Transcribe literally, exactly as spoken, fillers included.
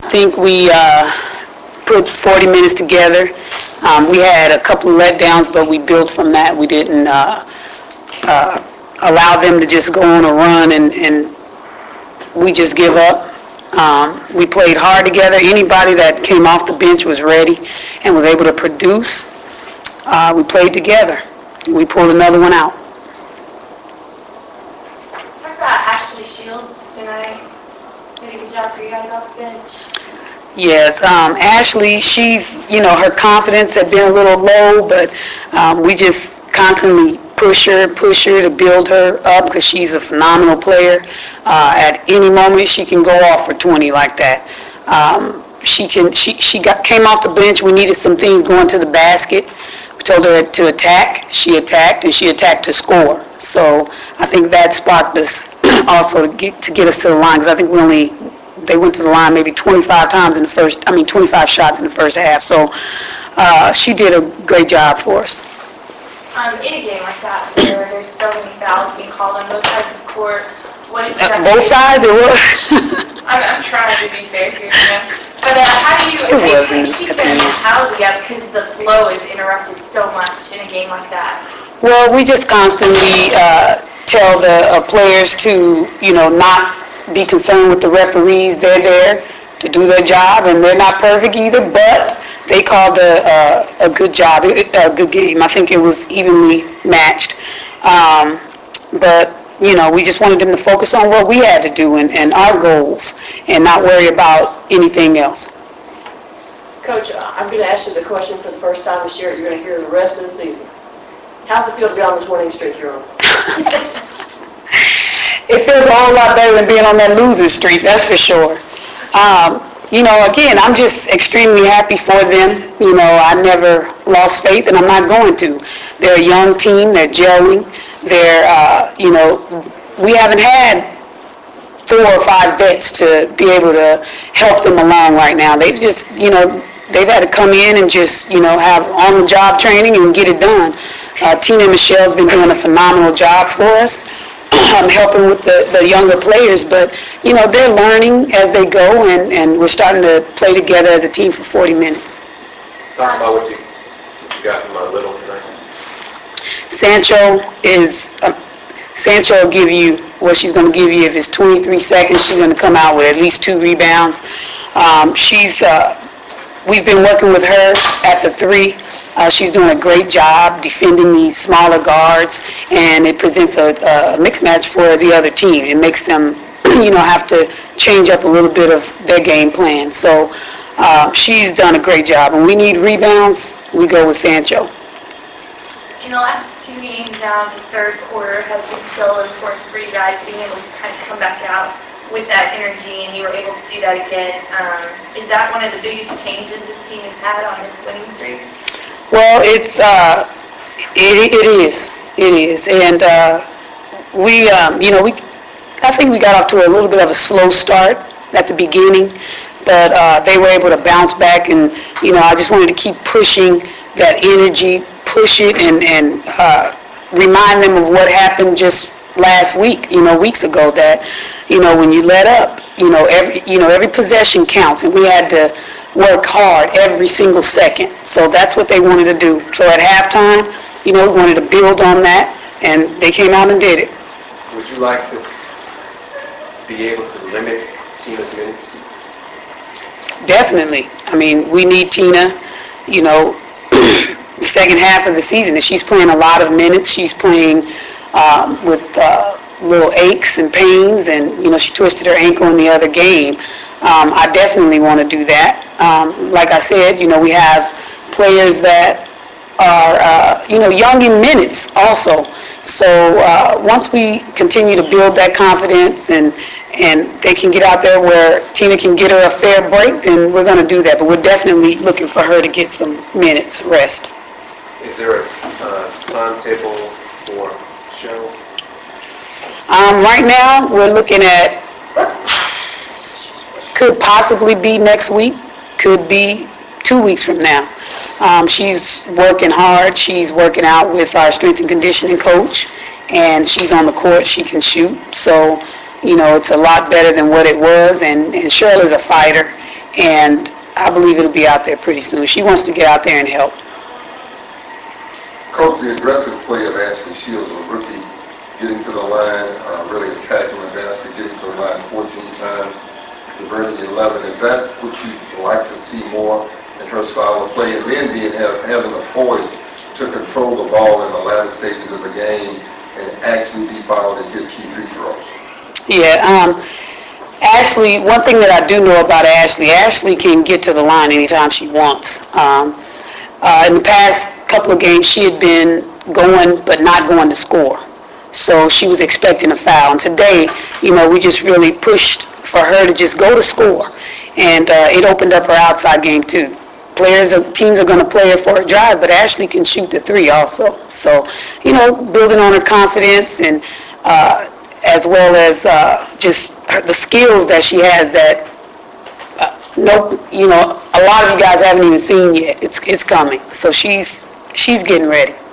I think we uh, put forty minutes together. Um, we had a couple of letdowns, but we built from that. We didn't uh, uh, allow them to just go on a run and, and we just give up. Um, we played hard together. Anybody that came off the bench was ready and was able to produce. Uh, we played together. We pulled another one out. Talk about Ashley Shields tonight. Did a good job for you guys off the bench. Yes, um, Ashley, she's, you know, her confidence had been a little low, but um, we just constantly push her, push her to build her up because she's a phenomenal player. Uh, at any moment, she can go off for twenty like that. Um, she can. She she got came off the bench. We needed some things going to the basket. We told her to attack. She attacked, and she attacked to score. So I think that sparked us also to get to get us to the line because I think we only. They went to the line maybe twenty-five times in the first, I mean twenty-five shots in the first half. So uh, she did a great job for us. Um, in a game like that where there's so many fouls being called on both sides of the court, what is uh, Both sides, it was. I'm, I'm trying to be fair here, you know. But uh, how do you, it how do wasn't, you keep that mentality up because the flow is interrupted so much in a game like that? Well, we just constantly uh, tell the uh, players to, you know, not be concerned with the referees. They're there to do their job, and they're not perfect either, but they called a, uh, a good job, a good game. I think it was evenly matched. Um, but, you know, we just wanted them to focus on what we had to do and, and our goals and not worry about anything else. Coach, I'm going to ask you the question for the first time this year. You're going to hear the rest of the season. How's it feel to be on this winning streak you're on? It feels a whole lot better than being on that loser streak, that's for sure. Um, you know, again, I'm just extremely happy for them. You know, I never lost faith, and I'm not going to. They're a young team. They're gelling. They're, uh, you know, we haven't had four or five vets to be able to help them along right now. They've just, you know, they've had to come in and just, you know, have on-the-job training and get it done. Uh, Tina and Michelle's been doing a phenomenal job for us. I'm helping with the, the younger players, but, you know, they're learning as they go, and, and we're starting to play together as a team for forty minutes. Talk about what you, what you got from uh, Little tonight. Sancho is, uh, Sancho will give you what she's going to give you. If it's twenty-three seconds, she's going to come out with at least two rebounds. Um, she's, uh, we've been working with her at the three. Uh, she's doing a great job defending these smaller guards, and it presents a, a mixed match for the other team. It makes them, you know, have to change up a little bit of their game plan. So uh, she's done a great job. When we need rebounds, we go with Sancho. In the last two games now, the third quarter has been so important for you guys being able to kind of come back out with that energy, and you were able to do that again. Um, is that one of the biggest changes this team has had on this winning streak? Well, it's uh, it, it is, it is, and uh, we, um, you know, we, I think we got off to a little bit of a slow start at the beginning, but uh, they were able to bounce back, and you know, I just wanted to keep pushing that energy, push it, and and uh, remind them of what happened just last week, you know, weeks ago. That, you know, when you let up, you know, every, you know, every possession counts, and we had to work hard every single second. So that's what they wanted to do. So at halftime, you know, we wanted to build on that, and they came out and did it. Would you like to be able to limit Tina's minutes? Definitely. I mean, we need Tina, you know, the second half of the season. And she's playing a lot of minutes. She's playing um, with uh, little aches and pains, and, you know, she twisted her ankle in the other game. Um, I definitely want to do that. Um, like I said, you know, we have players that are, uh, you know, young in minutes also. So uh, once we continue to build that confidence and and they can get out there where Tina can get her a fair break, then we're going to do that. But we're definitely looking for her to get some minutes rest. Is there a uh, timetable for show? Um, right now, we're looking at, could possibly be next week, could be two weeks from now. Um, she's working hard. She's working out with our strength and conditioning coach, and she's on the court. She can shoot. So, you know, it's a lot better than what it was, and, and Shirley's a fighter, and I believe it'll be out there pretty soon. She wants to get out there and help. Coach, the aggressive play of Ashley Shields, a rookie, getting to the line, uh, really attacking the basket, getting to the line fourteen times, converting eleven. Is that what you'd like to see more in her style of play? And then being having the poise to control the ball in the latter stages of the game and actually be fouled and get key free throws. Yeah, um, Ashley, one thing that I do know about Ashley, Ashley can get to the line anytime she wants. Um, uh, in the past couple of games, she had been going but not going to score. So she was expecting a foul. And today, you know, we just really pushed for her to just go to score. And uh, it opened up her outside game, too. Players, teams are going to play her for a drive, but Ashley can shoot the three also. So, you know, building on her confidence and uh, as well as uh, just her, the skills that she has that, uh, no, you know, a lot of you guys haven't even seen yet. It's it's coming. So she's she's getting ready.